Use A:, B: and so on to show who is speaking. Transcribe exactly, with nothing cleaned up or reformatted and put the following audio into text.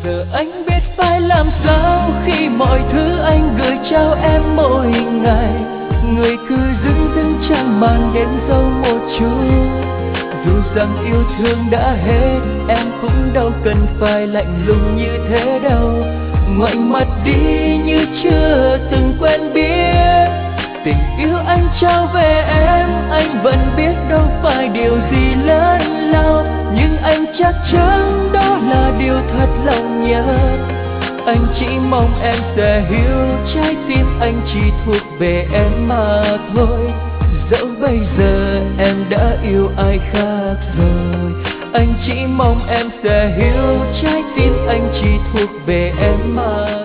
A: giờ anh biết phải làm sao khi mọi thứ anh gửi trao em mỗi ngày. Người cứ dưng dưng chẳng màn đêm dâu một chút. Dù rằng yêu thương đã hết, em cũng đâu cần phải lạnh lùng như thế đâu. Ngoảnh mặt đi như chưa từng quen biết. Tình yêu anh trao về em, anh vẫn biết đâu phải điều gì lớn lao. Nhưng anh chắc chắn đó là điều thật lòng nhất. Anh chỉ mong em sẽ hiểu trái tim anh chỉ thuộc về em mà thôi. Dẫu bây giờ em đã yêu ai khác rồi, anh chỉ mong em sẽ hiểu trái tim anh chỉ thuộc về em mà